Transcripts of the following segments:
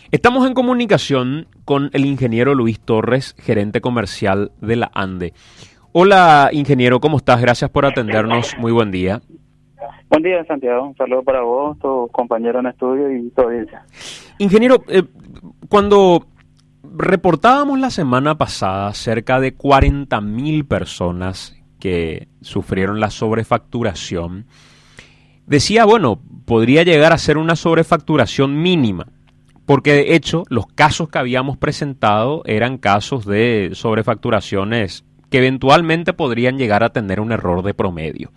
Estamos en comunicación con el ingeniero Luis Torres, gerente comercial de la ANDE. Hola, ingeniero, ¿cómo estás? Gracias por atendernos. Muy buen día. Buen día, Santiago. Un saludo para vos, tu compañero en estudio y tu audiencia. Ingeniero, cuando reportábamos la semana pasada cerca de 40.000 personas que sufrieron la sobrefacturación, decía, bueno, podría llegar a ser una sobrefacturación mínima, porque de hecho los casos que habíamos presentado eran casos de sobrefacturaciones que eventualmente podrían llegar a tener un error de promedio.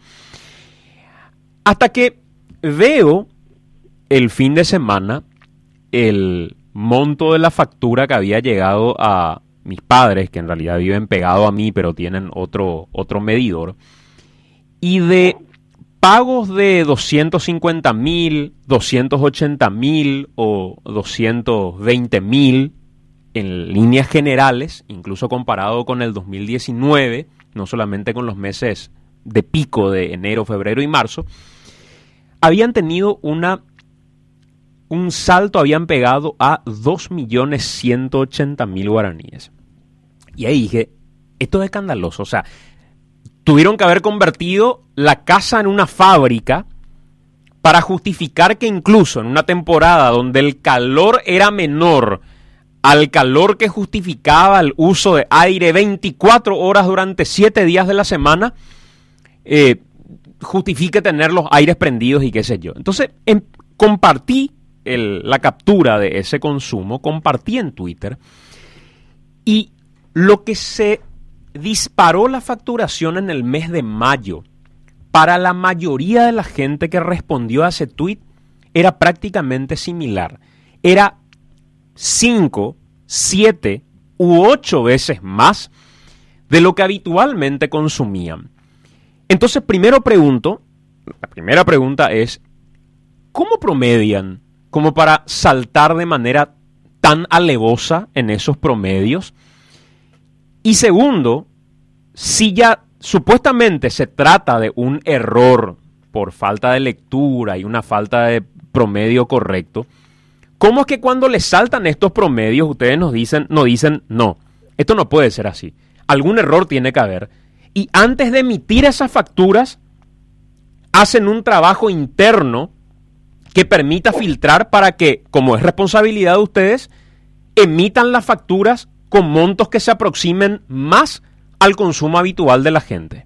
Hasta que veo el fin de semana el monto de la factura que había llegado a mis padres, que en realidad viven pegados a mí, pero tienen otro medidor, y de pagos de 250.000, 280.000 o 220.000 en líneas generales, incluso comparado con el 2019, no solamente con los meses de pico de enero, febrero y marzo, habían tenido un salto, habían pegado a 2.180.000 guaraníes. Y ahí dije, esto es escandaloso, o sea, tuvieron que haber convertido la casa en una fábrica para justificar que incluso en una temporada donde el calor era menor al calor que justificaba el uso de aire 24 horas durante 7 días de la semana, justifique tener los aires prendidos y qué sé yo. Entonces, compartí la captura de ese consumo, compartí en Twitter, y lo que se disparó la facturación en el mes de mayo para la mayoría de la gente que respondió a ese tweet era prácticamente similar. Era 5, 7 u 8 veces más de lo que habitualmente consumían. Entonces, la primera pregunta es, ¿cómo promedian como para saltar de manera tan alevosa en esos promedios? Y segundo, si ya supuestamente se trata de un error por falta de lectura y una falta de promedio correcto, ¿cómo es que cuando les saltan estos promedios ustedes nos dicen, no, esto no puede ser así? Algún error tiene que haber. Y antes de emitir esas facturas, hacen un trabajo interno que permita filtrar para que, como es responsabilidad de ustedes, emitan las facturas con montos que se aproximen más al consumo habitual de la gente.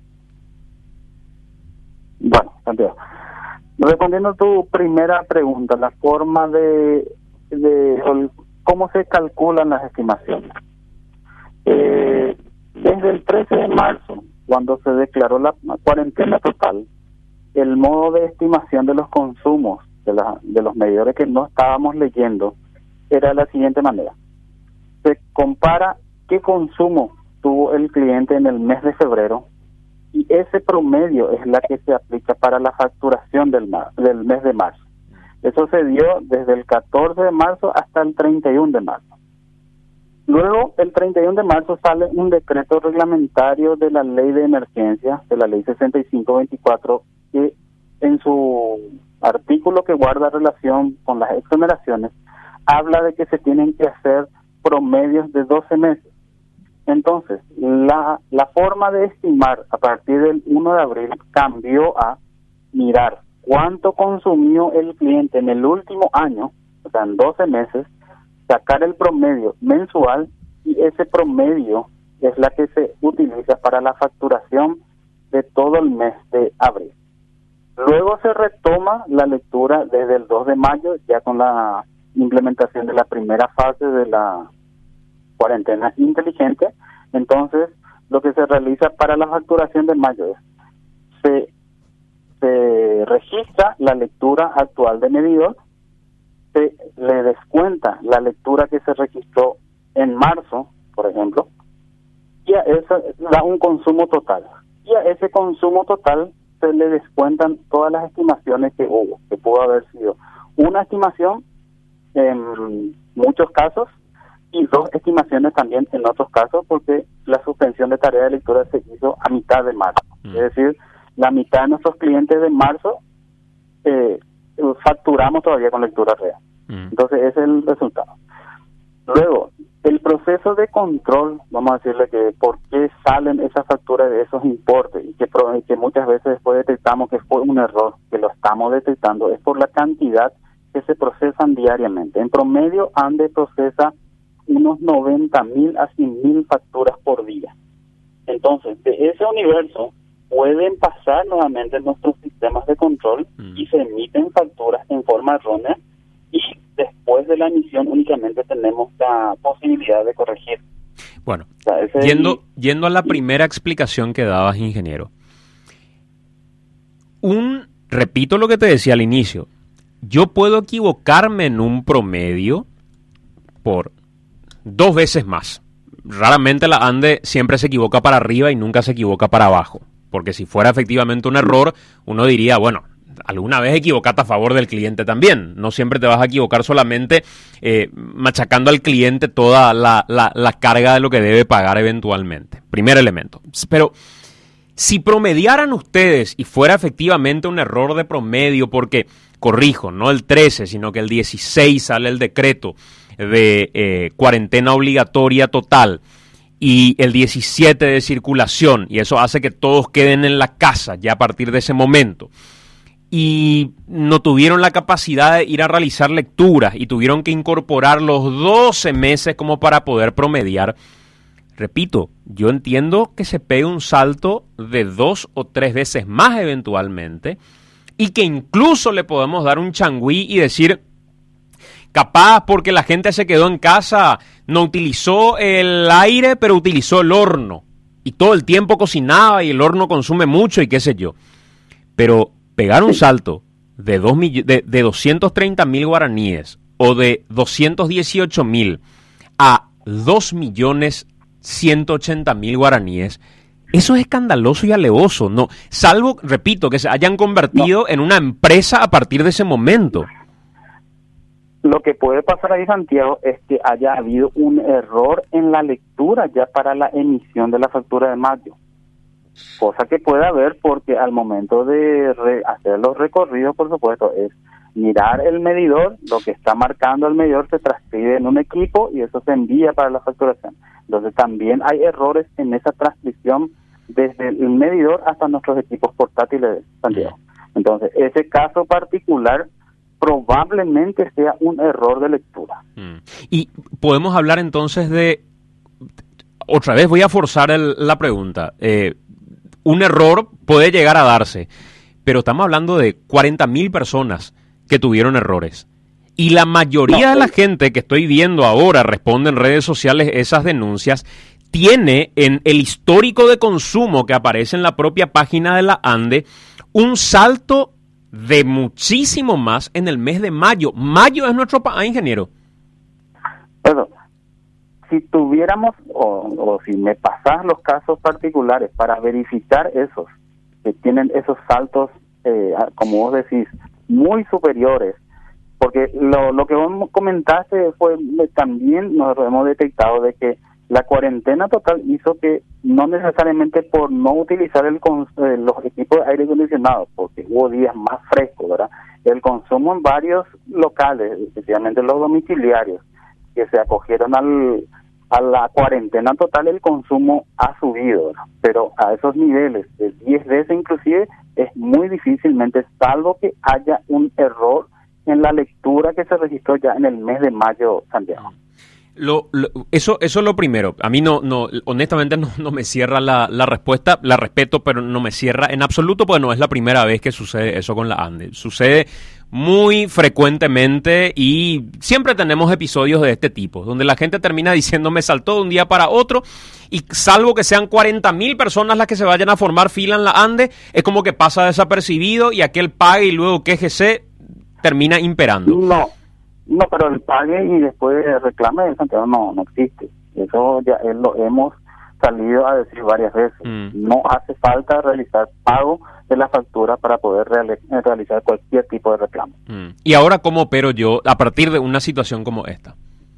Bueno, Santiago, respondiendo a tu primera pregunta, la forma de cómo se calculan las estimaciones. Desde el 13 de marzo, cuando se declaró la cuarentena total, el modo de estimación de los consumos de los medidores que no estábamos leyendo era de la siguiente manera. Se compara qué consumo tuvo el cliente en el mes de febrero y ese promedio es la que se aplica para la facturación del mes de marzo. Eso se dio desde el 14 de marzo hasta el 31 de marzo. Luego, el 31 de marzo sale un decreto reglamentario de la Ley de Emergencia, de la Ley 6524, que en su artículo que guarda relación con las exoneraciones, habla de que se tienen que hacer promedios de 12 meses. Entonces, la forma de estimar a partir del 1 de abril cambió a mirar cuánto consumió el cliente en el último año, o sea, en 12 meses, sacar el promedio mensual y ese promedio es la que se utiliza para la facturación de todo el mes de abril. Luego se retoma la lectura desde el 2 de mayo, ya con la implementación de la primera fase de la cuarentena inteligente. Entonces, lo que se realiza para la facturación de mayo es se registra la lectura actual de medidor, se le descuenta la lectura que se registró en marzo, por ejemplo, y a eso da un consumo total. Y a ese consumo total se le descuentan todas las estimaciones que hubo, que pudo haber sido una estimación en muchos casos y 2 estimaciones también en otros casos, porque la suspensión de tarea de lectura se hizo a mitad de marzo. Es decir, la mitad de nuestros clientes de marzo facturamos todavía con lectura real. Entonces ese es el resultado. Luego, el proceso de control, vamos a decirle que por qué salen esas facturas de esos importes y que muchas veces después detectamos que fue un error, que lo estamos detectando, es por la cantidad que se procesan diariamente. En promedio, ANDE procesa unos 90.000 a 100.000 facturas por día. Entonces, de ese universo pueden pasar nuevamente nuestros sistemas de control y se emiten facturas en forma errónea, y después de la emisión únicamente tenemos la posibilidad de corregir. Bueno, yendo a la primera explicación que dabas, ingeniero. Repito lo que te decía al inicio. Yo puedo equivocarme en un promedio por 2 veces más. Raramente la ANDE siempre se equivoca para arriba y nunca se equivoca para abajo. Porque si fuera efectivamente un error, uno diría, bueno, alguna vez equivocate a favor del cliente también. No siempre te vas a equivocar solamente machacando al cliente toda la carga de lo que debe pagar eventualmente. Primer elemento. Pero si promediaran ustedes y fuera efectivamente un error de promedio, porque, corrijo, no el 13, sino que el 16 sale el decreto de cuarentena obligatoria total y el 17 de circulación, y eso hace que todos queden en la casa ya a partir de ese momento, y no tuvieron la capacidad de ir a realizar lecturas y tuvieron que incorporar los 12 meses como para poder promediar. Repito, yo entiendo que se pegue un salto de 2 o 3 veces más eventualmente y que incluso le podemos dar un changüí y decir, capaz porque la gente se quedó en casa, no utilizó el aire, pero utilizó el horno y todo el tiempo cocinaba y el horno consume mucho y qué sé yo. Pero pegar un salto de 230.000 guaraníes o de 218.000 a 2.180.000 guaraníes, eso es escandaloso y alevoso, ¿no? Salvo, repito, que se hayan convertido en una empresa a partir de ese momento. Lo que puede pasar ahí, Santiago, es que haya habido un error en la lectura ya para la emisión de la factura de mayo. Cosa que puede haber porque al momento de hacer los recorridos, por supuesto, es mirar el medidor, lo que está marcando el medidor se transcribe en un equipo y eso se envía para la facturación. Entonces también hay errores en esa transcripción desde el medidor hasta nuestros equipos portátiles, Santiago. Entonces ese caso particular probablemente sea un error de lectura. Y podemos hablar entonces de, otra vez voy a forzar la pregunta, un error puede llegar a darse, pero estamos hablando de 40.000 personas que tuvieron errores. Y la mayoría de la gente que estoy viendo ahora responde en redes sociales esas denuncias, tiene en el histórico de consumo que aparece en la propia página de la ANDE un salto de muchísimo más en el mes de mayo. Mayo es nuestro país, ingeniero. Bueno, si tuviéramos, o si me pasas los casos particulares para verificar esos, que tienen esos saltos, como vos decís, muy superiores, porque lo que vos comentaste fue, también nos hemos detectado de que la cuarentena total hizo que no necesariamente por no utilizar los equipos de aire acondicionado, porque hubo días más frescos, ¿verdad? El consumo en varios locales, especialmente los domiciliarios, que se acogieron a la cuarentena total, el consumo ha subido, ¿verdad? Pero a esos niveles de 10 veces inclusive es muy difícilmente, salvo que haya un error en la lectura que se registró ya en el mes de mayo, Santiago. Eso es lo primero. A mí honestamente no me cierra la respuesta, la respeto, pero no me cierra en absoluto, porque no es la primera vez que sucede eso con la ANDE. Sucede muy frecuentemente y siempre tenemos episodios de este tipo, donde la gente termina diciendo me saltó de un día para otro, y salvo que sean 40.000 personas las que se vayan a formar fila en la ANDE, es como que pasa desapercibido y aquel pague y luego quéjese termina imperando. No, pero el pague y después reclame de Santiago no existe. Eso ya lo hemos salido a decir varias veces. No hace falta realizar pago de la factura para poder realizar cualquier tipo de reclamo. ¿Y ahora cómo opero yo a partir de una situación como esta?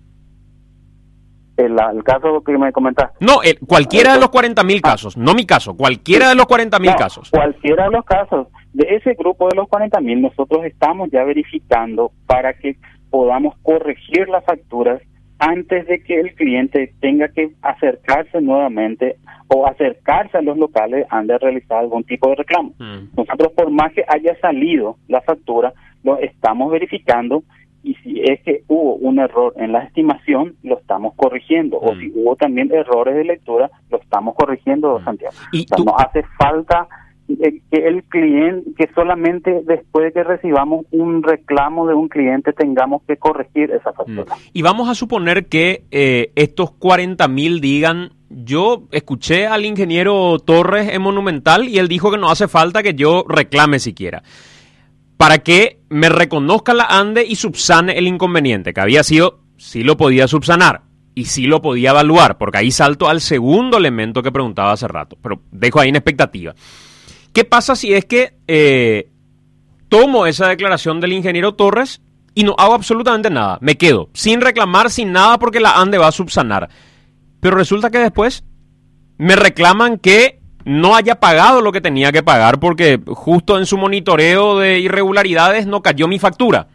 El caso que me comentaste. No, cualquiera de los 40.000 casos, no mi caso, cualquiera de los 40.000 casos. Cualquiera de los casos. De ese grupo de los 40.000, nosotros estamos ya verificando para que podamos corregir las facturas antes de que el cliente tenga que acercarse nuevamente o acercarse a los locales antes de realizar algún tipo de reclamo. Nosotros, por más que haya salido la factura, lo estamos verificando, y si es que hubo un error en la estimación, lo estamos corrigiendo, o si hubo también errores de lectura, lo estamos corrigiendo, Santiago. ¿Y o sea, no hace falta que el cliente, que solamente después de que recibamos un reclamo de un cliente tengamos que corregir esa factura. Y vamos a suponer que estos 40.000 digan: yo escuché al ingeniero Torres en Monumental y él dijo que no hace falta que yo reclame siquiera, para que me reconozca la ANDE y subsane el inconveniente, que había sido, sí lo podía subsanar y sí lo podía evaluar, porque ahí salto al segundo elemento que preguntaba hace rato, pero dejo ahí en expectativa. ¿Qué pasa si es que tomo esa declaración del ingeniero Torres y no hago absolutamente nada? Me quedo sin reclamar, sin nada, porque la ANDE va a subsanar. Pero resulta que después me reclaman que no haya pagado lo que tenía que pagar porque justo en su monitoreo de irregularidades no cayó mi factura.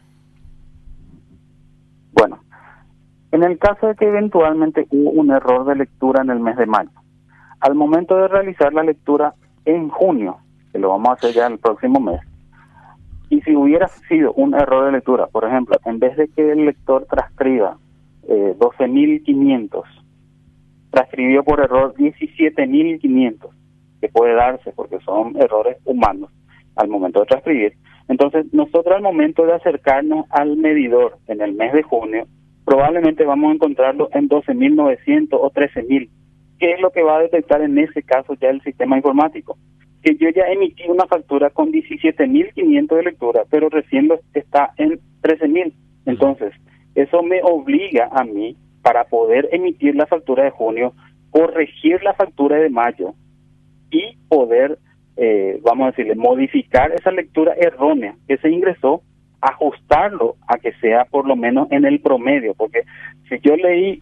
Bueno, en el caso de que eventualmente hubo un error de lectura en el mes de mayo, al momento de realizar la lectura en junio, que lo vamos a hacer ya en el próximo mes, y si hubiera sido un error de lectura, por ejemplo, en vez de que el lector transcriba 12.500, transcribió por error 17.500, que puede darse porque son errores humanos al momento de transcribir. Entonces, nosotros al momento de acercarnos al medidor en el mes de junio, probablemente vamos a encontrarlo en 12.900 o 13.000. ¿Qué es lo que va a detectar en ese caso ya el sistema informático? Que yo ya emití una factura con 17.500 de lectura, pero recién está en 13.000. Entonces, eso me obliga a mí, para poder emitir la factura de junio, corregir la factura de mayo y poder, vamos a decirle, modificar esa lectura errónea que se ingresó, ajustarlo a que sea por lo menos en el promedio, porque si yo leí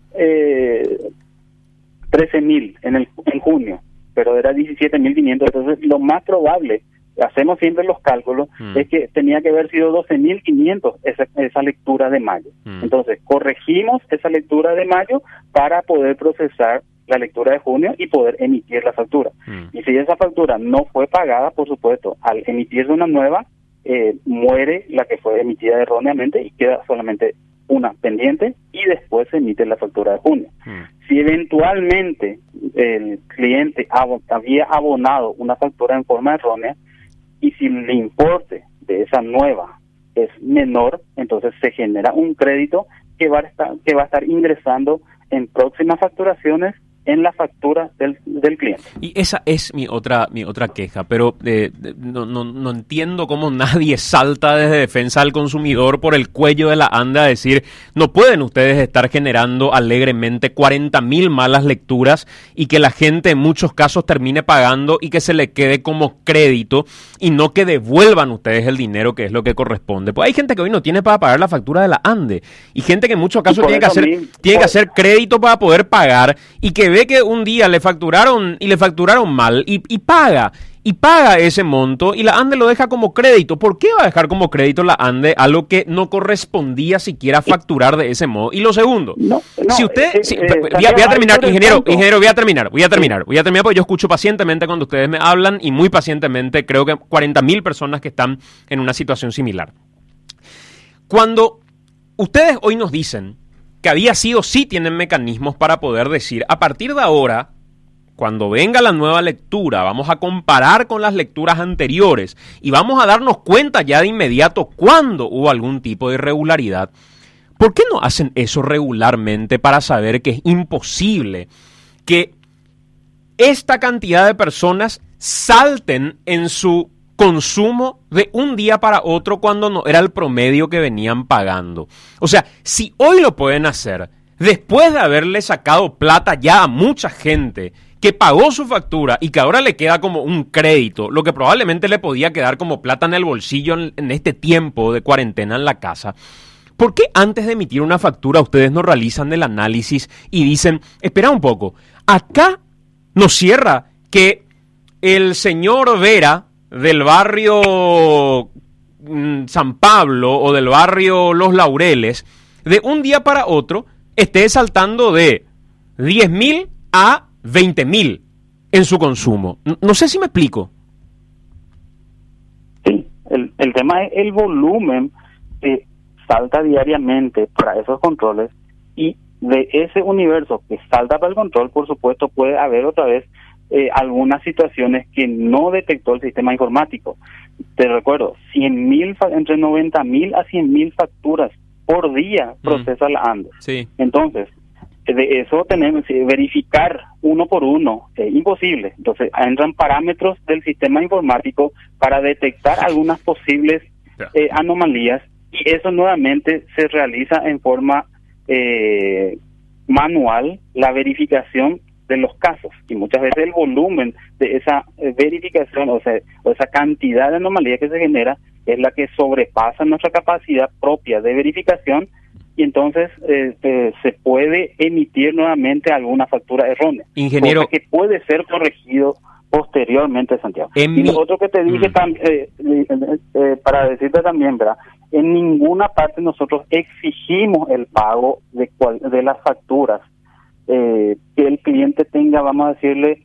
13.000 en junio, pero era 17.500, entonces lo más probable, hacemos siempre los cálculos, es que tenía que haber sido 12.500 esa lectura de mayo. Entonces corregimos esa lectura de mayo para poder procesar la lectura de junio y poder emitir la factura. Y si esa factura no fue pagada, por supuesto, al emitirse una nueva, muere la que fue emitida erróneamente y queda solamente una pendiente, y después se emite la factura de junio. Si eventualmente el cliente había abonado una factura en forma errónea, y si el importe de esa nueva es menor, entonces se genera un crédito que va a estar ingresando en próximas facturaciones en la factura del cliente. Y esa es mi otra queja, pero no entiendo cómo nadie salta desde defensa del consumidor por el cuello de la ANDE a decir: no pueden ustedes estar generando alegremente 40.000 malas lecturas y que la gente en muchos casos termine pagando y que se le quede como crédito y no que devuelvan ustedes el dinero, que es lo que corresponde. Pues hay gente que hoy no tiene para pagar la factura de la ANDE y gente que en muchos casos tiene que hacer crédito para poder pagar, y que ve que un día le facturaron mal y paga ese monto y la ANDE lo deja como crédito. ¿Por qué va a dejar como crédito la ANDE algo que no correspondía siquiera facturar de ese modo? Y lo segundo, si usted... voy a terminar, ingeniero, voy a terminar porque yo escucho pacientemente cuando ustedes me hablan, y muy pacientemente, creo que 40.000 personas que están en una situación similar. Cuando ustedes hoy nos dicen que había sido, sí tienen mecanismos para poder decir: a partir de ahora, cuando venga la nueva lectura, vamos a comparar con las lecturas anteriores y vamos a darnos cuenta ya de inmediato cuando hubo algún tipo de irregularidad. ¿Por qué no hacen eso regularmente para saber que es imposible que esta cantidad de personas salten en su consumo de un día para otro cuando no era el promedio que venían pagando? O sea, si hoy lo pueden hacer, después de haberle sacado plata ya a mucha gente que pagó su factura y que ahora le queda como un crédito, lo que probablemente le podía quedar como plata en el bolsillo en este tiempo de cuarentena en la casa, ¿por qué antes de emitir una factura ustedes no realizan el análisis y dicen: espera un poco, acá nos cierra que el señor Vera del barrio San Pablo o del barrio Los Laureles, de un día para otro esté saltando de 10.000 a 20.000 en su consumo. No sé si me explico. Sí, el tema es el volumen que salta diariamente para esos controles, y de ese universo que salta para el control, por supuesto, puede haber otra vez algunas situaciones que no detectó el sistema informático. Te recuerdo, 100.000, entre 90.000 a 100.000 facturas por día procesa la ANDE. Sí. Entonces, de eso tenemos que verificar uno por uno, imposible. Entonces, entran parámetros del sistema informático para detectar algunas posibles anomalías, y eso nuevamente se realiza en forma manual, la verificación de los casos, y muchas veces el volumen de esa verificación, o esa cantidad de anomalías que se genera, es la que sobrepasa nuestra capacidad propia de verificación, y entonces se puede emitir nuevamente alguna factura errónea. Ingeniero, que puede ser corregido posteriormente, Santiago. Y lo otro que te dije para decirte también, ¿verdad? En ninguna parte nosotros exigimos el pago de las facturas que el cliente tenga, vamos a decirle,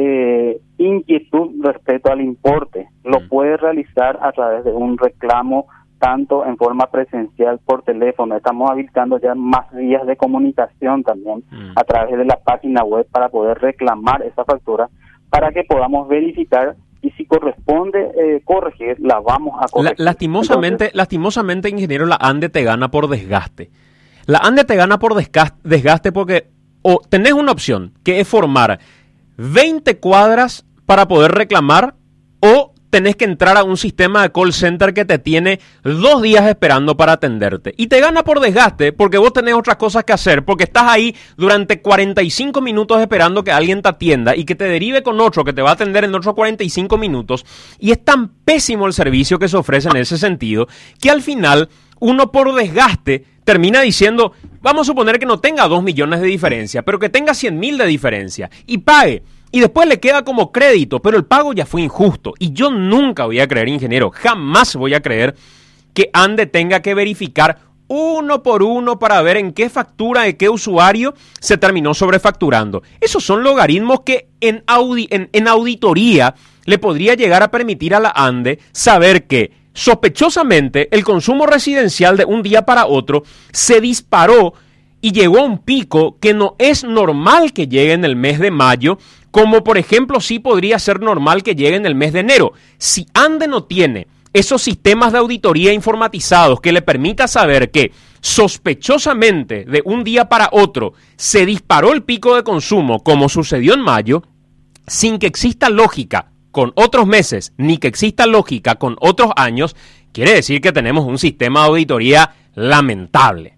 inquietud respecto al importe. Lo puede realizar a través de un reclamo, tanto en forma presencial, por teléfono. Estamos habilitando ya más vías de comunicación también a través de la página web para poder reclamar esa factura, para que podamos verificar, y si corresponde corregir, la vamos a corregir. Lastimosamente, ingeniero, la ANDE te gana por desgaste. La ANDE te gana por desgaste porque o tenés una opción, que es formar 20 cuadras para poder reclamar, o tenés que entrar a un sistema de call center que te tiene 2 días esperando para atenderte. Y te gana por desgaste porque vos tenés otras cosas que hacer, porque estás ahí durante 45 minutos esperando que alguien te atienda y que te derive con otro que te va a atender en otros 45 minutos. Y es tan pésimo el servicio que se ofrece en ese sentido, que al final uno por desgaste termina diciendo, vamos a suponer que no tenga 2 millones de diferencia, pero que tenga 100.000 de diferencia, y pague. Y después le queda como crédito, pero el pago ya fue injusto. Y yo nunca voy a creer, ingeniero, jamás voy a creer que ANDE tenga que verificar uno por uno para ver en qué factura de qué usuario se terminó sobrefacturando. Esos son logaritmos que en auditoría le podría llegar a permitir a la ANDE saber que sospechosamente el consumo residencial de un día para otro se disparó y llegó a un pico que no es normal que llegue en el mes de mayo, como por ejemplo sí podría ser normal que llegue en el mes de enero. Si ANDE no tiene esos sistemas de auditoría informatizados que le permita saber que sospechosamente de un día para otro se disparó el pico de consumo, como sucedió en mayo, sin que exista lógica con otros meses, ni que exista lógica con otros años, quiere decir que tenemos un sistema de auditoría lamentable.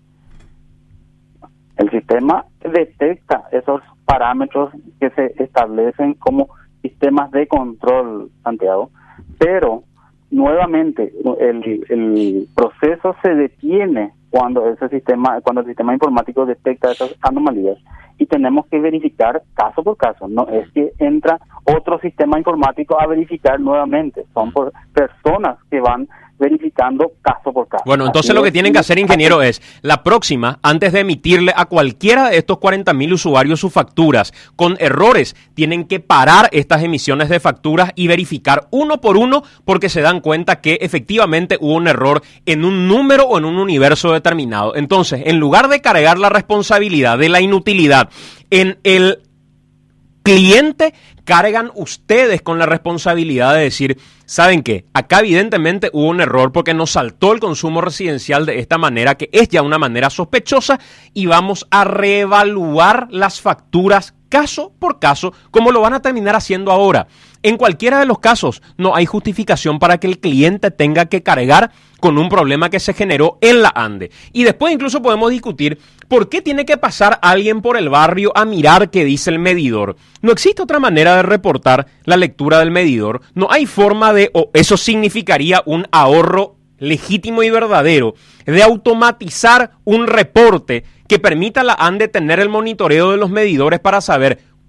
El sistema detecta esos parámetros que se establecen como sistemas de control, Santiago, pero nuevamente el proceso se detiene cuando el sistema informático detecta esas anomalías, y tenemos que verificar caso por caso. No es que entra otro sistema informático a verificar nuevamente, son por personas que van verificando caso por caso. Bueno, entonces lo que tienen que hacer, ingeniero, es la próxima, antes de emitirle a cualquiera de estos 40.000 usuarios sus facturas con errores, tienen que parar estas emisiones de facturas y verificar uno por uno, porque se dan cuenta que efectivamente hubo un error en un número o en un universo determinado. Entonces, en lugar de cargar la responsabilidad de la inutilidad en el cliente, cargan ustedes con la responsabilidad de decir, ¿saben qué? Acá evidentemente hubo un error porque nos saltó el consumo residencial de esta manera, que es ya una manera sospechosa, y vamos a reevaluar las facturas caso por caso, como lo van a terminar haciendo ahora. En cualquiera de los casos, no hay justificación para que el cliente tenga que cargar con un problema que se generó en la ANDE. Y después incluso podemos discutir por qué tiene que pasar alguien por el barrio a mirar qué dice el medidor. No existe otra manera de reportar la lectura del medidor. No hay forma de, o eso significaría un ahorro legítimo y verdadero, de automatizar un reporte que permita a la ANDE tener el monitoreo de los medidores para saber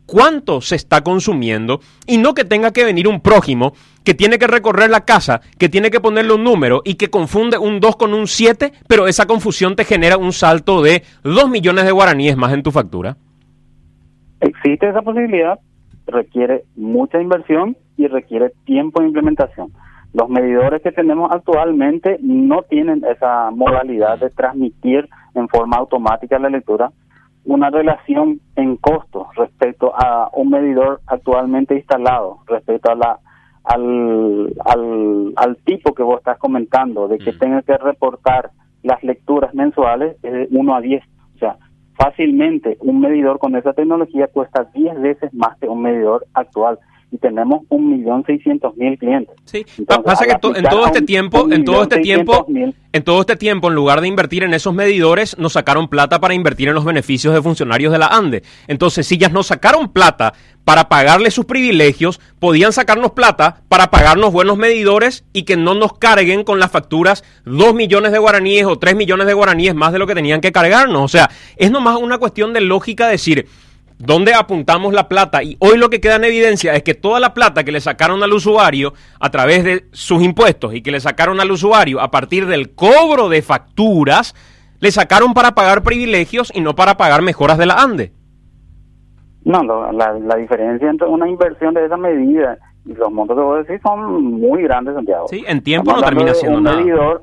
cuánto se está consumiendo y no que tenga que venir un prójimo que tiene que recorrer la casa, que tiene que ponerle un número y que confunde un 2 con un 7, pero esa confusión te genera un salto de 2 millones de guaraníes más en tu factura. Existe esa posibilidad, requiere mucha inversión y requiere tiempo de implementación. Los medidores que tenemos actualmente no tienen esa modalidad de transmitir en forma automática la lectura una relación en costo respecto a un medidor actualmente instalado, respecto a al tipo que vos estás comentando, de que tenga que reportar las lecturas mensuales de 1 a 10. O sea, fácilmente un medidor con esa tecnología cuesta 10 veces más que un medidor actual. Y tenemos 1.600.000 clientes. Sí, pasa que en todo este tiempo, en lugar de invertir en esos medidores, nos sacaron plata para invertir en los beneficios de funcionarios de la ANDE. Entonces, si ya nos sacaron plata para pagarle sus privilegios, podían sacarnos plata para pagarnos buenos medidores y que no nos carguen con las facturas 2 millones de guaraníes o 3 millones de guaraníes más de lo que tenían que cargarnos. O sea, es nomás una cuestión de lógica decir ¿dónde apuntamos la plata? Y hoy lo que queda en evidencia es que toda la plata que le sacaron al usuario a través de sus impuestos y que le sacaron al usuario a partir del cobro de facturas, le sacaron para pagar privilegios y no para pagar mejoras de la ANDE. No, la diferencia entre una inversión de esa medida y los montos que vos decís son muy grandes, Santiago. Sí, en tiempo no termina siendo nada. Medidor,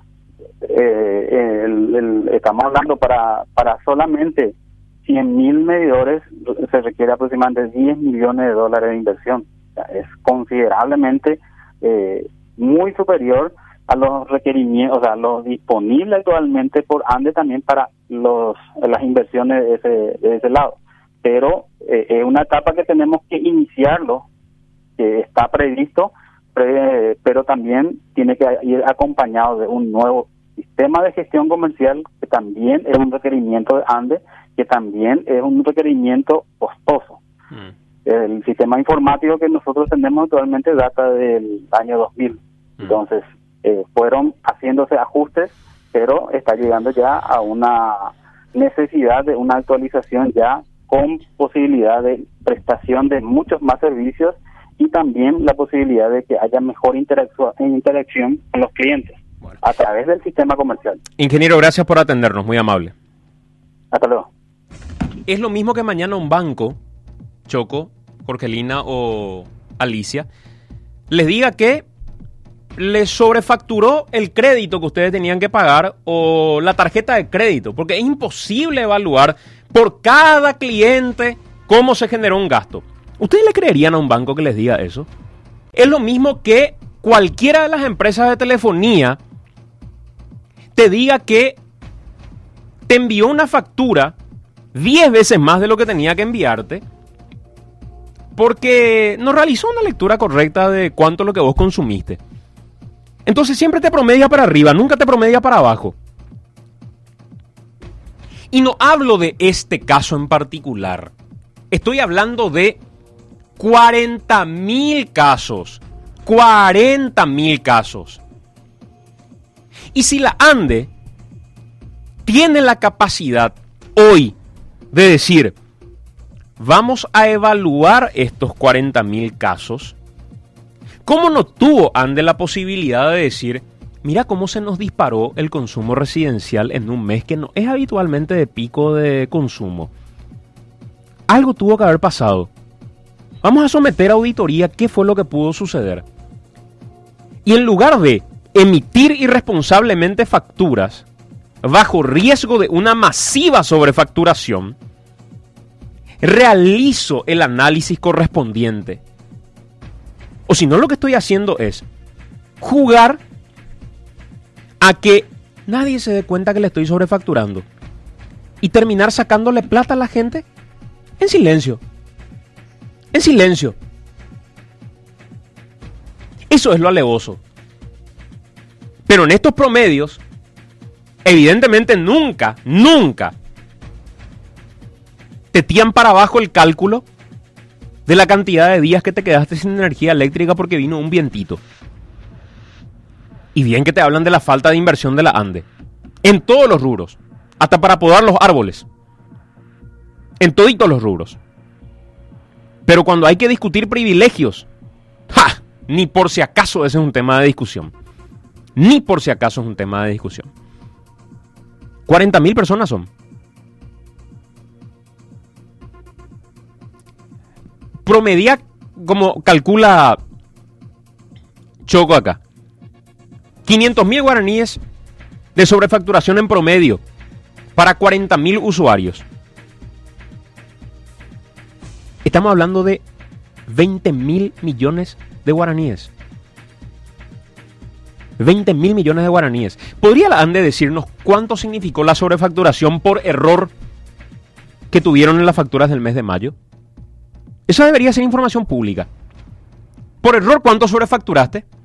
estamos hablando para solamente 100.000 medidores se requiere aproximadamente $10 millones de inversión. O sea, es considerablemente muy superior a los requerimientos, o sea, lo disponible actualmente por ANDE también para las inversiones de ese lado. Pero es una etapa que tenemos que iniciarlo, que está previsto, pero también tiene que ir acompañado de un nuevo sistema de gestión comercial, que también es un requerimiento de ANDE, que también es un requerimiento costoso. El sistema informático que nosotros tenemos actualmente data del año 2000. Entonces, fueron haciéndose ajustes, pero está llegando ya a una necesidad de una actualización ya con posibilidad de prestación de muchos más servicios y también la posibilidad de que haya mejor interacción con los clientes a través del sistema comercial. Ingeniero, gracias por atendernos, muy amable. Hasta luego. Es lo mismo que mañana un banco, Choco, Jorgelina o Alicia, les diga que les sobrefacturó el crédito que ustedes tenían que pagar o la tarjeta de crédito, porque es imposible evaluar por cada cliente cómo se generó un gasto. ¿Ustedes le creerían a un banco que les diga eso? Es lo mismo que cualquiera de las empresas de telefonía te diga que te envió una factura 10 veces más de lo que tenía que enviarte porque no realizó una lectura correcta de cuánto es lo que vos consumiste. Entonces siempre te promedia para arriba, nunca te promedia para abajo. Y no hablo de este caso en particular. Estoy hablando de 40.000 casos. 40.000 casos. Y si la ANDE tiene la capacidad hoy de decir, vamos a evaluar estos 40.000 casos, ¿cómo no tuvo ANDE la posibilidad de decir, mira cómo se nos disparó el consumo residencial en un mes que no es habitualmente de pico de consumo? Algo tuvo que haber pasado. Vamos a someter a auditoría qué fue lo que pudo suceder. Y en lugar de emitir irresponsablemente facturas bajo riesgo de una masiva sobrefacturación, realizo el análisis correspondiente. O si no, lo que estoy haciendo es jugar a que nadie se dé cuenta que le estoy sobrefacturando y terminar sacándole plata a la gente en silencio. En silencio. Eso es lo alevoso. Pero en estos promedios, evidentemente nunca te tiran para abajo el cálculo de la cantidad de días que te quedaste sin energía eléctrica porque vino un vientito. Y bien que te hablan de la falta de inversión de la ANDE. En todos los rubros. Hasta para podar los árboles. En toditos los rubros. Pero cuando hay que discutir privilegios, ¡ja! Ni por si acaso ese es un tema de discusión. Ni por si acaso es un tema de discusión. 40.000 personas son. Promedia, como calcula Choco acá, 500.000 guaraníes de sobrefacturación en promedio para 40.000 usuarios. Estamos hablando de 20.000 millones de guaraníes. 20.000 millones de guaraníes. ¿Podría la ANDE decirnos cuánto significó la sobrefacturación por error que tuvieron en las facturas del mes de mayo? Eso debería ser información pública. Por error, ¿cuánto sobrefacturaste?